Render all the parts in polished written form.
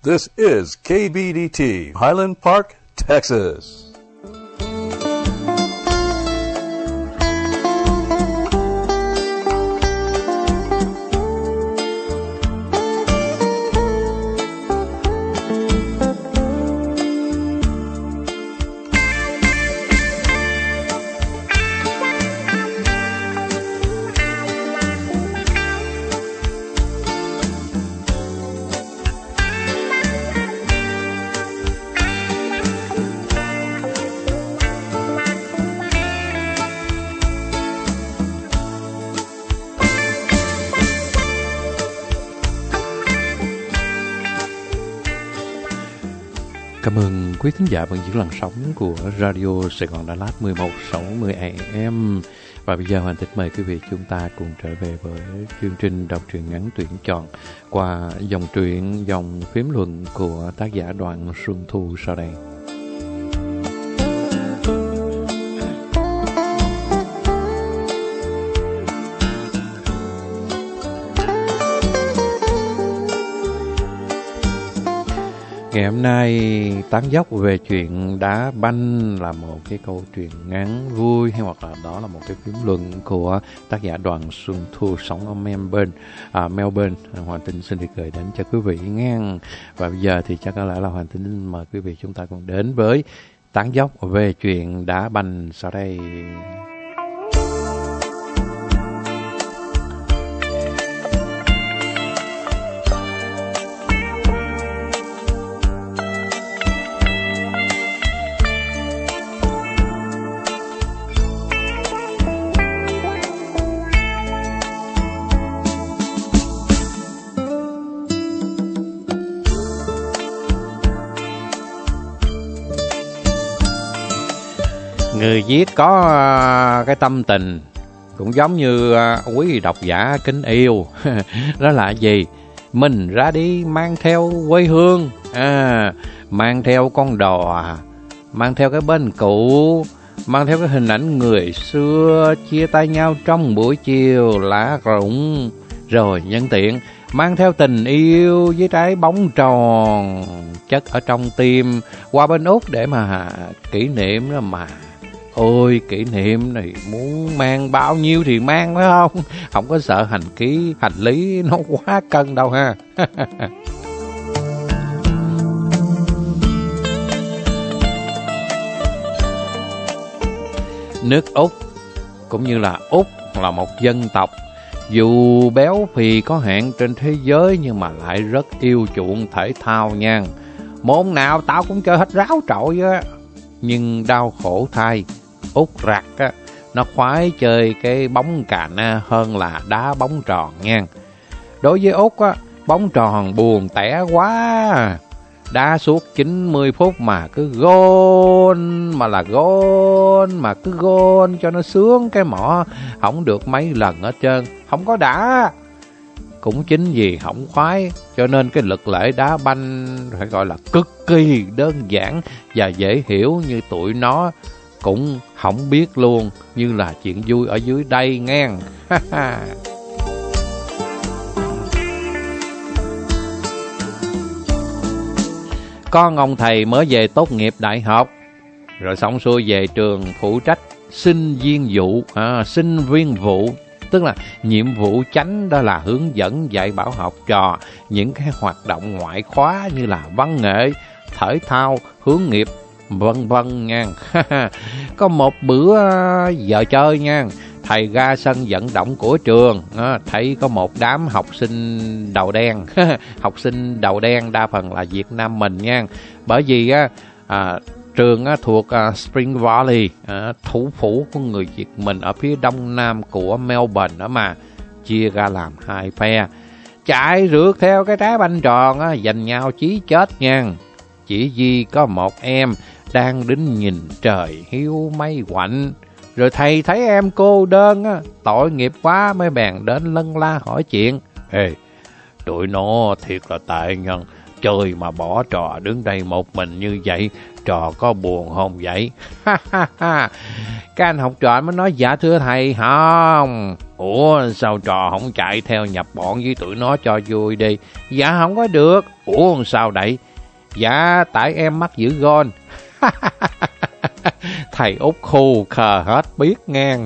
This is KBDT, Highland Park, Texas. Cảm ơn quý thính giả vẫn giữ làn sóng của Radio Sài Gòn Đà Lạt 1160 AM. Và bây giờ Hoàng Tích mời quý vị chúng ta cùng trở về với chương trình đọc truyện ngắn tuyển chọn qua dòng truyện, dòng phím luận của tác giả Đoàn Xuân Thu sau đây. Ngày hôm nay tán dốc về chuyện đá banh là một cái câu chuyện ngắn vui, hay hoặc là đó là một cái phím luận của tác giả Đoàn Xuân Thu sống ở Melbourne. Hoàng Tinh xin được gửi đến cho quý vị nghe. Và bây giờ thì chắc có lẽ là Hoàng Tinh mời quý vị chúng ta cùng đến với tán dốc về chuyện đá banh sau đây. Người viết có cái tâm tình cũng giống như quý độc giả kính yêu. Đó là gì? Mình ra đi mang theo quê hương, mang theo con đò, mang theo cái bên cũ, mang theo cái hình ảnh người xưa chia tay nhau trong buổi chiều lá rụng. Rồi nhân tiện mang theo tình yêu với trái bóng tròn chất ở trong tim qua bên Úc để mà kỷ niệm đó mà. Ôi, kỷ niệm này muốn mang bao nhiêu thì mang, phải không? Không có sợ hành lý nó quá cân đâu ha. Nước Úc cũng như là Úc là một dân tộc dù béo phì có hạn trên thế giới nhưng mà lại rất yêu chuộng thể thao nha. Môn nào tao cũng chơi hết ráo trội á. Nhưng đau khổ thay, Úc rặt á, nó khoái chơi cái bóng cà na hơn là đá bóng tròn nha. Đối với Úc á, bóng tròn buồn tẻ quá. Đá suốt 90 phút mà cứ gôn mà cứ gôn cho nó sướng cái mỏ, không được mấy lần hết trơn, không có đã. Cũng chính vì không khoái cho nên cái lực lễ đá banh phải gọi là cực kỳ đơn giản và dễ hiểu, như tụi nó cũng không biết luôn, như là chuyện vui ở dưới đây nghe. Con ông thầy mới về tốt nghiệp đại học, rồi xong xuôi về trường phụ trách sinh viên vụ, tức là nhiệm vụ chánh đó là hướng dẫn dạy bảo học trò những cái hoạt động ngoại khóa như là văn nghệ, thể thao, hướng nghiệp, vân vân nha. Có một bữa giờ chơi nha, thầy ra sân vận động của trường, thấy có một đám học sinh đầu đen. Học sinh đầu đen đa phần là Việt Nam mình nha, bởi vì trường thuộc Spring Valley, thủ phủ của người Việt mình ở phía đông nam của Melbourne đó mà, chia ra làm hai phe, chạy rượt theo cái trái banh tròn, giành nhau chí chết nha. Chỉ vì có một em đang đứng nhìn trời hiu mây quạnh, rồi thầy thấy em cô đơn tội nghiệp quá mới bèn đến lân la hỏi chuyện. Ê, tụi nó thiệt là tệ nhân, chơi mà bỏ trò đứng đây một mình như vậy, trò có buồn không vậy? Các anh học trò mới nói dạ thưa thầy không, Ủa sao trò không chạy theo nhập bọn với tụi nó cho vui đi? Dạ không có được. Ủa sao vậy? Dạ tại em mắc giữ gôn. Thầy Út khu khờ hết biết ngang.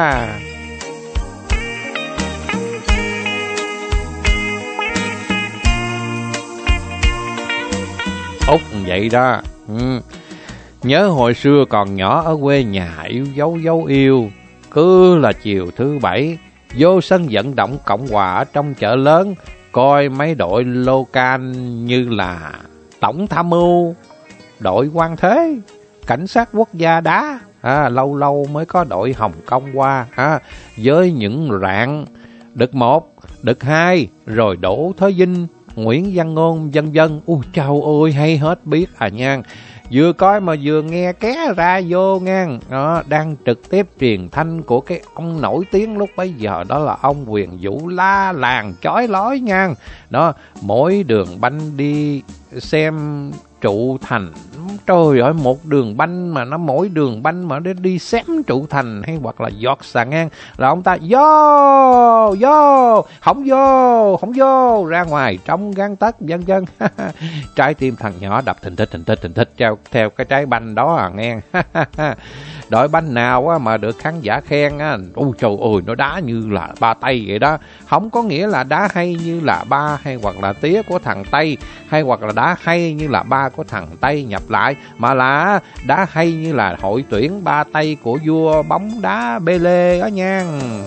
Út vậy đó. Nhớ hồi xưa còn nhỏ ở quê nhà yêu dấu yêu. Cứ là chiều thứ bảy vô sân vận động Cộng Hòa ở trong chợ lớn, coi mấy đội local như là Tổng Tham mưu, đội Quan Thế, Cảnh sát quốc gia đá. Lâu lâu mới có đội Hồng Kông qua với những rạng đợt 1, đợt 2, rồi Đỗ Thế Vinh, Nguyễn Văn Ngôn, vân vân. Trời ơi hay hết biết nha. Vừa coi mà vừa nghe ké ra vô ngang. Đó, đang trực tiếp truyền thanh của cái ông nổi tiếng lúc bấy giờ, đó là ông Quyền Vũ la làng chói lói ngang. Đó, mỗi đường banh đi xem trụ thành. Trời ơi, một đường banh mà nó mỗi đường banh mà nó đi xém trụ thành hay hoặc là giọt xà ngang là ông ta không vô ra ngoài trong gang tấc vân vân. Trái tim thằng nhỏ đập thình thịch theo cái trái banh đó nghe. Đội banh nào mà được khán giả khen trời ơi nó đá như là ba Tây vậy đó. Không có nghĩa là đá hay như là ba hay hoặc là tía của thằng Tây, hay hoặc là đá hay như là ba của thằng Tây nhập lại, mà là đá hay như là hội tuyển ba Tây của vua bóng đá Pele đó nha.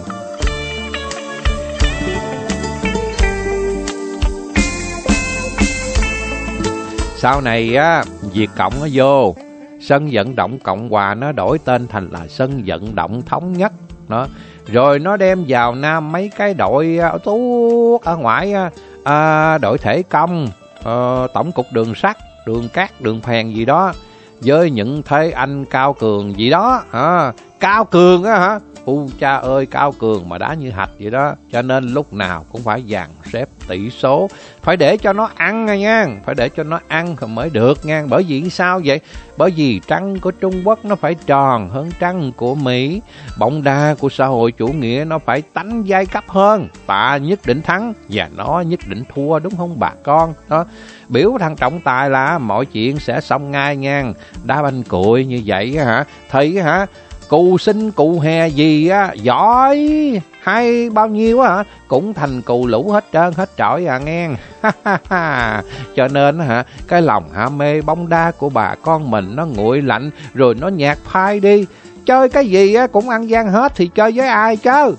Sau này Việt Cộng nó vô, sân vận động Cộng Hòa nó đổi tên thành là sân vận động Thống Nhất đó. Rồi nó đem vào Nam mấy cái đội tuốt ở ngoài, đội thể công, tổng cục đường sắt, đường cát, đường phèn gì đó, với những thế anh Cao Cường gì đó. Cao Cường á hả? Cha ơi, Cao Cường mà đá như hạch vậy đó. Cho nên lúc nào cũng phải dàn xếp tỷ số, phải để cho nó ăn nha, phải để cho nó ăn mới được nha. Bởi vì sao vậy? Bởi vì trăng của Trung Quốc nó phải tròn hơn trăng của Mỹ. Bóng đá của xã hội chủ nghĩa nó phải tánh giai cấp hơn. Ta nhất định thắng và nó nhất định thua, đúng không bà con? Đó, biểu thằng trọng tài là mọi chuyện sẽ xong ngay nha. Đá banh cụi như vậy hả? Thì hả? Cù sinh cù hè gì giỏi hay bao nhiêu cũng thành cù lũ hết trơn hết trọi nghe. Cho nên cái lòng ham mê bóng đá của bà con mình nó nguội lạnh rồi nó nhạt phai đi. Chơi cái gì cũng ăn gian hết thì chơi với ai chứ?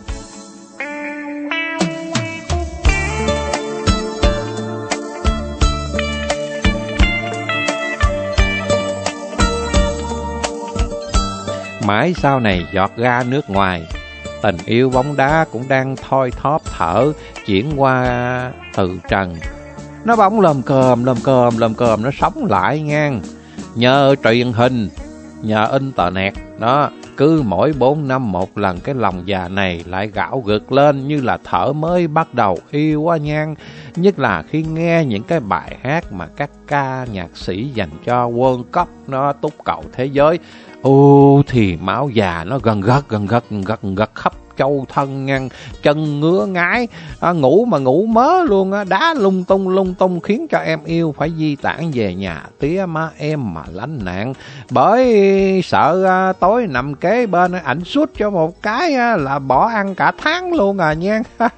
Mãi sau này giọt ra nước ngoài, tình yêu bóng đá cũng đang thoi thóp thở chuyển qua từ trần. Nó bỗng lồm cồm nó sống lại ngang. Nhờ truyền hình, nhờ internet đó, cứ mỗi 4 năm một lần cái lòng già này lại gạo gực lên như là thở mới bắt đầu yêu quá nhan. Nhất là khi nghe những cái bài hát mà các ca nhạc sĩ dành cho World Cup nó túc cầu thế giới. Thì máu già nó gần gật khắp châu thân nha, chân ngứa ngái, ngủ mà ngủ mớ luôn đá lung tung khiến cho em yêu phải di tản về nhà tía má em mà lánh nạn, bởi sợ tối nằm kế bên ảnh sút cho một cái là bỏ ăn cả tháng luôn nha.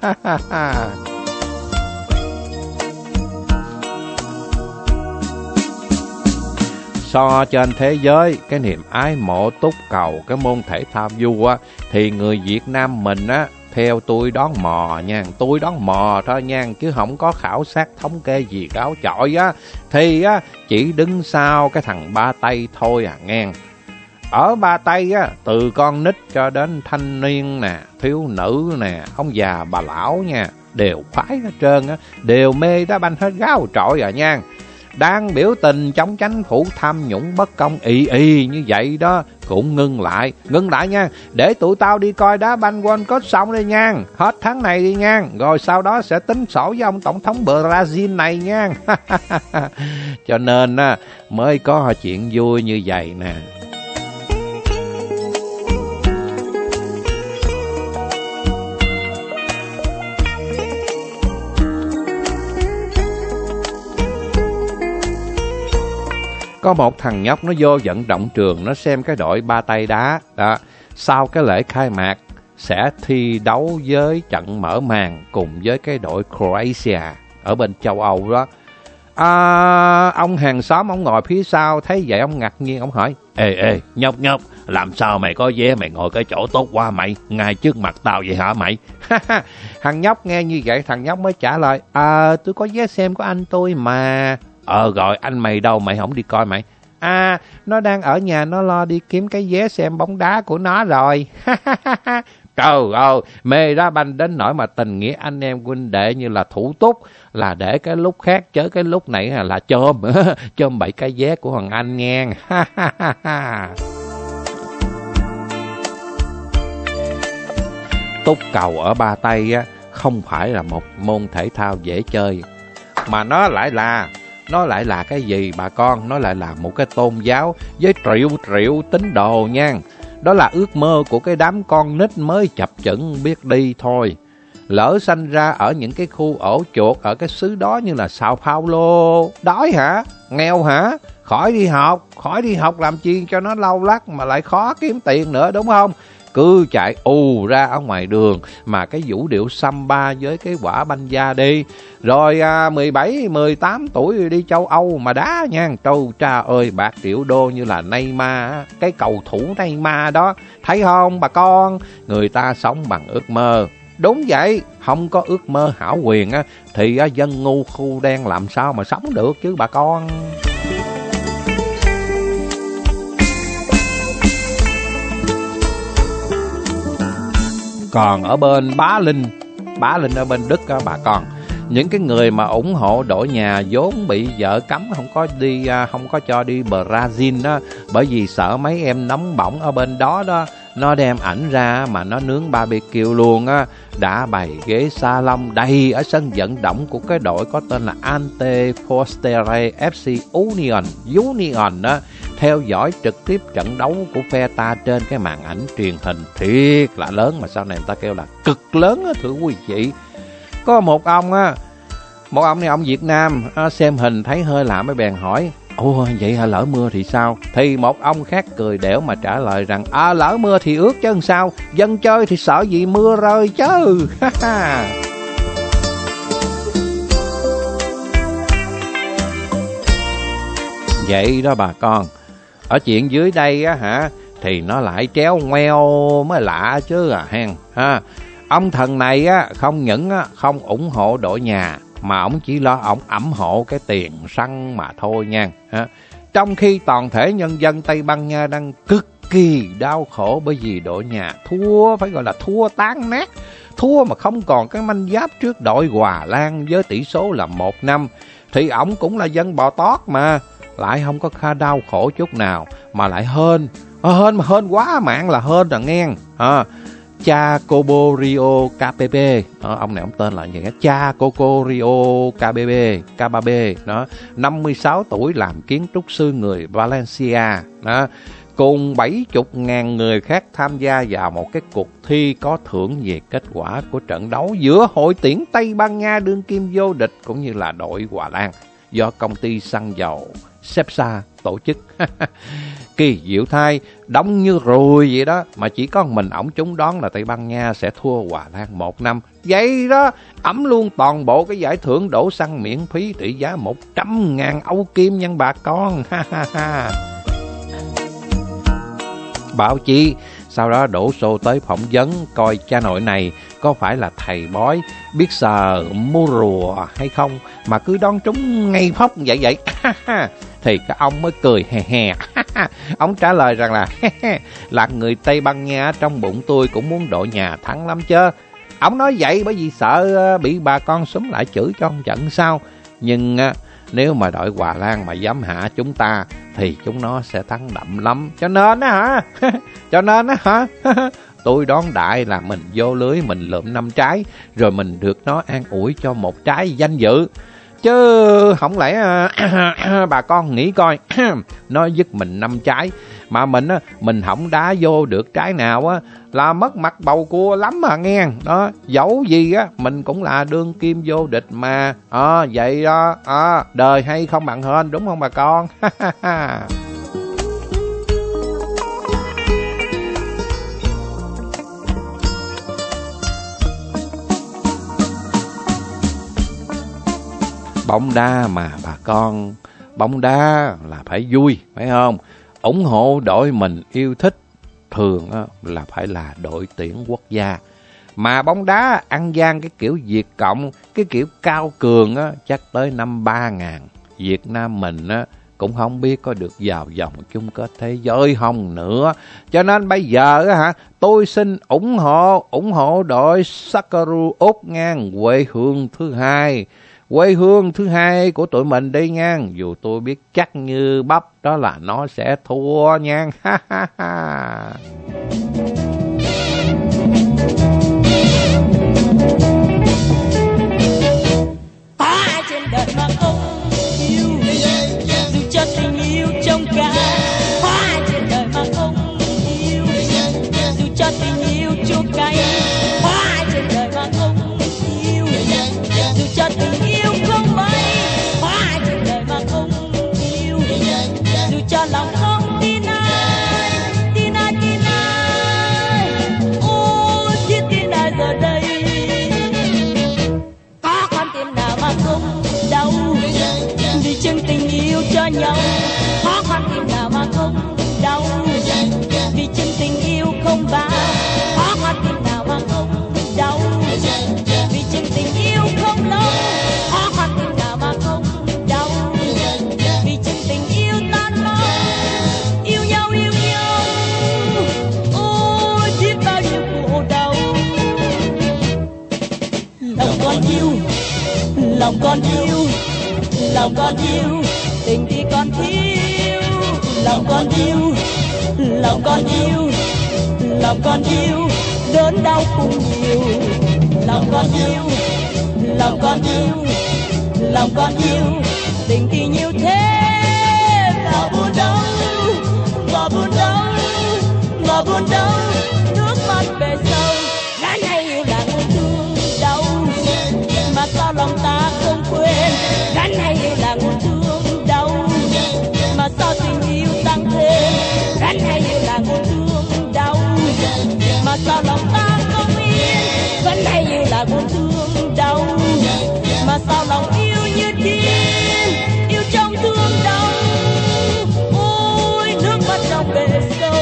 So trên thế giới, cái niềm ái mộ túc cầu cái môn thể thao vua thì người Việt Nam mình theo tôi đoán mò nha, tôi đoán mò thôi nha, chứ không có khảo sát thống kê gì gáo chọi thì chỉ đứng sau cái thằng Ba Tây thôi nghe. Ở Ba Tây từ con nít cho đến thanh niên nè, thiếu nữ nè, ông già bà lão nha, đều khoái hết trơn đều mê đá banh hết gáo trọi nha. Đang biểu tình chống chính phủ tham nhũng bất công y như vậy đó cũng ngưng lại nha, để tụi tao đi coi đá banh World Cup xong đi nha, hết tháng này đi nha, rồi sau đó sẽ tính sổ với ông tổng thống Brazil này nha. Cho nên mới có chuyện vui như vậy nè. Có một thằng nhóc nó vô vận động trường, nó xem cái đội ba tay đá đó. Sau cái lễ khai mạc sẽ thi đấu với trận mở màn cùng với cái đội Croatia ở bên châu Âu đó. Ông hàng xóm ông ngồi phía sau thấy vậy ông ngạc nhiên, ông hỏi: Ê nhóc, làm sao mày có vé mày ngồi cái chỗ tốt quá mày, ngay trước mặt tao vậy hả mày? Thằng nhóc nghe như vậy, thằng nhóc mới trả lời: tôi có vé xem của anh tôi mà. Rồi anh mày đâu, mày không đi coi mày? Nó đang ở nhà, nó lo đi kiếm cái vé xem bóng đá của nó rồi. Trời ơi, mê đá banh đến nỗi mà tình nghĩa anh em huynh đệ như là thủ túc, là để cái lúc khác chớ cái lúc này là chôm bậy cái vé của thằng anh nghe. Túc cầu ở Ba Tây á không phải là một môn thể thao dễ chơi, mà nó lại là cái gì bà con? Nó lại là một cái tôn giáo với triệu tín đồ nha. Đó là ước mơ của cái đám con nít mới chập chững biết đi thôi. Lỡ sanh ra ở những cái khu ổ chuột ở cái xứ đó như là Sao Paulo, đói hả? Nghèo hả? Khỏi đi học làm chi cho nó lâu lắc mà lại khó kiếm tiền nữa, đúng không? Cứ chạy ra ở ngoài đường mà cái vũ điệu samba với cái quả banh da đi. Rồi 17, 18 tuổi đi châu Âu mà đá nha. Cha ơi, bạc triệu đô như là Neymar, cái cầu thủ Neymar đó. Thấy không bà con? Người ta sống bằng ước mơ. Đúng vậy, không có ước mơ hão quyền á thì dân ngu khu đen làm sao mà sống được chứ bà con. Còn ở bên Bá Linh ở bên Đức á bà con, những cái người mà ủng hộ đội nhà vốn bị vợ cấm không có cho đi Brazil đó, bởi vì sợ mấy em nóng bỏng ở bên đó nó đem ảnh ra mà nó nướng barbecue luôn á. Đã bày ghế salon đầy ở sân vận động của cái đội có tên là Ante Forestieri FC Union đó, theo dõi trực tiếp trận đấu của phe ta trên cái màn ảnh truyền hình thiệt là lớn, mà sau này người ta kêu là cực lớn á thưa quý vị. Có một ông này ông Việt Nam xem hình thấy hơi lạ mới bèn hỏi: vậy hả, lỡ mưa thì sao? Thì một ông khác cười đẻo mà trả lời rằng: lỡ mưa thì ướt chứ sao, dân chơi thì sợ gì mưa rơi chứ. Vậy đó bà con. Ở chuyện dưới đây á hả thì nó lại tréo ngoeo mới lạ chứ hen ha. Ông thần này á không những không ủng hộ đội nhà mà ông chỉ lo ông ẵm hộ cái tiền săn mà thôi nha. Trong khi toàn thể nhân dân Tây Ban Nha đang cực kỳ đau khổ bởi vì đội nhà thua, phải gọi là thua tán nát, thua mà không còn cái manh giáp trước đội Hòa Lan với tỷ số là 1-5. Thì ổng cũng là dân bò tót mà, lại không có kha đau khổ chút nào, mà lại hên quá mạng là hên rồi nghe. Chacoborio KPP, ông này ông tên là gì á, Chacoborio KPP đó, 56 tuổi, làm kiến trúc sư người Valencia đó, cùng 70.000 người khác tham gia vào một cái cuộc thi có thưởng về kết quả của trận đấu giữa Hội tuyển Tây Ban Nha đương kim vô địch cũng như là đội Hòa Lan do công ty xăng dầu Cepsa tổ chức. Kỳ diệu thay, đông như ruồi vậy đó, mà chỉ có mình ổng trúng đoán là Tây Ban Nha sẽ thua Hòa Lan 1-5. Vậy đó, ẩm luôn toàn bộ cái giải thưởng đổ xăng miễn phí trị giá 100.000 Âu Kim nha bà con. Báo chí sau đó đổ xô tới phỏng vấn coi cha nội này có phải là thầy bói biết sờ mua rùa hay không mà cứ đoán trúng ngay phóc vậy. Thì cái ông mới cười hè. Ông trả lời rằng là người Tây Ban Nha trong bụng tôi cũng muốn đội nhà thắng lắm chứ. Ông nói vậy bởi vì sợ bị bà con xúm lại chửi cho ông trận sau. Nhưng nếu mà đội Hòa Lan mà dám hạ chúng ta thì chúng nó sẽ thắng đậm lắm. Cho nên á hả tôi đoán đại là mình vô lưới mình lượm 5 trái, rồi mình được nó an ủi cho 1 trái danh dự. Chứ không lẽ bà con nghĩ coi, nó dứt mình 5 trái Mà mình á, mình không đá vô được trái nào á là mất mặt bầu cua lắm mà nghe. Đó, dẫu gì á mình cũng là đương kim vô địch mà. Vậy đó, đời hay không bằng hên, đúng không bà con? Bóng đá mà bà con, bóng đá là phải vui, phải không? Ủng hộ đội mình yêu thích, thường là phải là đội tuyển quốc gia. Mà bóng đá ăn gian cái kiểu Việt Cộng, cái kiểu cao cường chắc tới năm 3000. Việt Nam mình cũng không biết có được vào vòng chung kết thế giới không nữa. Cho nên bây giờ tôi xin ủng hộ đội Sakaru Úc ngang, quê hương thứ hai. Quê hương thứ hai của tụi mình đi nha. Dù tôi biết chắc như bắp đó là nó sẽ thua nha. Có ai trên đời mà không yêu, dù cho tình yêu trong cả. Có ai trên đời mà không yêu, dù cho tình yêu chua cay. Có ai trên đời mà không yêu, dù cho tình yêu không mấy. Có ai trên đời mà không yêu, dù cho lòng không tin ai, tin ai, tin ai. Ôi biết tin ai giờ đây. Có con tim nào mà không đau vì chân tình yêu cho nhau. Có con tim nào mà không đau vì chân tình yêu không bao. Có con tim nào mà không đau vì chân tình yêu không lâu. Có con tim nào mà không đau vì chân tình yêu tan mau. Yêu nhau ôi biết bao nhiêu khổ đau. Lòng con yêu, lòng con yêu, lòng con yêu, tình thì con thiếu. Lòng con yêu, lòng con yêu, lòng con yêu, đớn đau cũng nhiều. Lòng con yêu, lòng con yêu, lòng con yêu, tình thì nhiều thế mà buồn đau, mà buồn đau, mà buồn đau, nước mắt về sâu. Gái này yêu là người thương đau, mà sao lòng ta không quên. Gái này yêu là nguồn thương đau, mà sao tình yêu tăng thêm. Gái này yêu là nguồn thương đau, mà sao lòng ta không yên. Gái này yêu là nguồn thương đau, mà sao lòng yêu như điên. Yêu trong thương đau, ôi nước mắt trong bể sâu.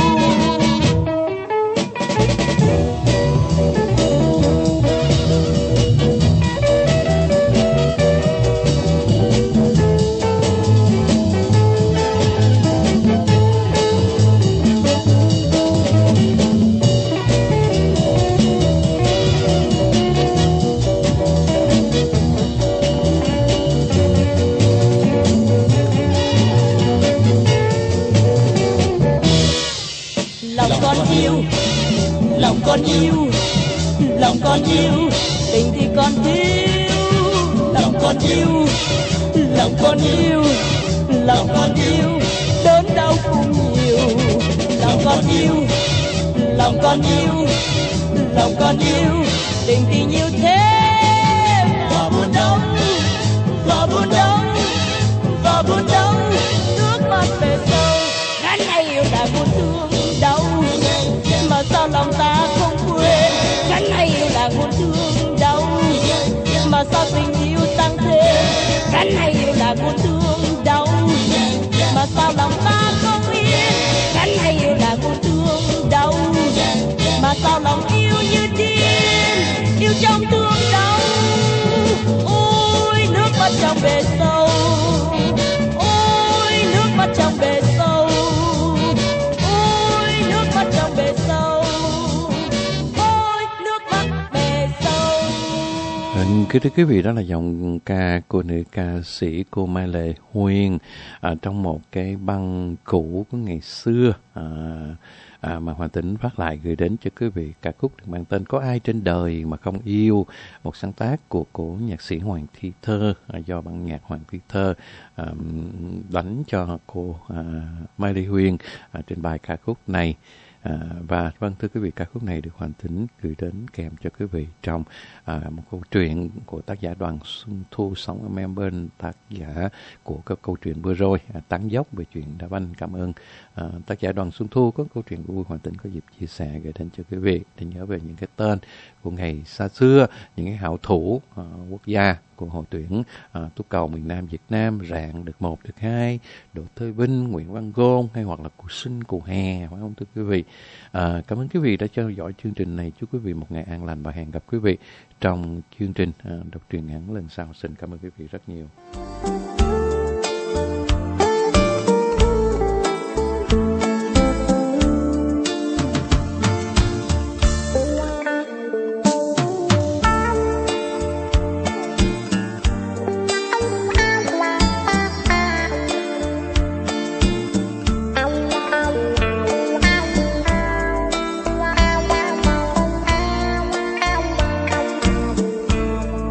Lòng con yêu, lòng con yêu, tình thì con thiếu. Lòng con yêu, lòng con yêu, lòng con yêu, đớn đau cũng nhiều. Lòng con yêu, lòng con yêu, lòng con yêu, tình thì nhiều thế và buồn đau, và buồn đau, và buồn đau, nước mắt về sâu. Gái này yêu là buồn thương đau, mà sao lòng ta không quên. Gái này yêu là nguồn thương đau, mà sao tình yêu tăng thêm. Gái này yêu là nguồn thương đau, mà sao lòng ta không yên. Gái này yêu là nguồn thương đau, mà sao lòng yêu như điên. Yêu trong thương đau, ôi nước mắt trong bể sâu, ôi nước mắt trong bể sâu, ôi nước mắt trong bể sâu, ôi nước mắt bể sâu. Kính thưa quý vị, đó là giọng ca của nữ ca sĩ cô Mai Lệ Huyền trong một cái băng cũ của ngày xưa. mà Hoàng Tính phát lại gửi đến cho quý vị ca khúc được mang tên Có Ai Trên Đời Mà Không Yêu, một sáng tác của nhạc sĩ Hoàng Thi Thơ, do ban nhạc Hoàng Thi Thơ đánh cho cô Mai Lê Huyền trên bài ca khúc này. Và vâng, thưa quý vị, ca khúc này được Hoàng Tính gửi đến kèm cho quý vị trong một câu chuyện của tác giả Đoàn Xuân Thu sống ở Melbourne, tác giả của các câu chuyện vừa rồi tán dốc về chuyện đá banh. Cảm ơn tác giả Đoàn Xuân Thu có câu chuyện vui Hoàng Tính có dịp chia sẻ gửi đến cho quý vị để nhớ về những cái tên của ngày xa xưa, những cái hảo thủ quốc gia của đội tuyển túc cầu miền Nam Việt Nam, Rạng được 1, được 2, Đỗ Thơi Vinh, Nguyễn Văn Gôn, hay hoặc là Cù Sinh, Cù Hè, phải không thưa quý vị? Cảm ơn quý vị đã theo dõi chương trình này. Chúc quý vị một ngày an lành và hẹn gặp quý vị trong chương trình đọc truyện ngắn lần sau. Xin cảm ơn quý vị rất nhiều.